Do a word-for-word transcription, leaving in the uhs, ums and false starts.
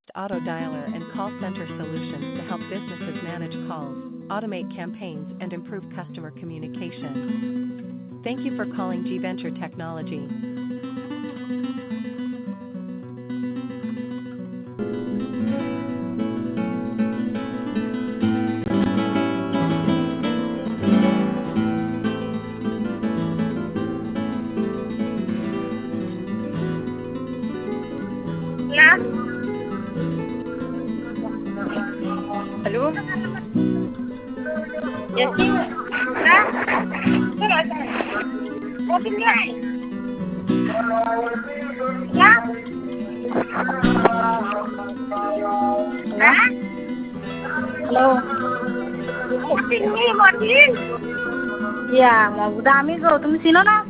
auto dialer and call center solutions to help businesses manage calls, automate campaigns, and improve customer communication. Thank you for calling G Venture Technology. Allô? Yacine? Là? Là? Hả? Hello. Yacine, Martin. Yeah, Magda, আমি গো তুমি চিনো না?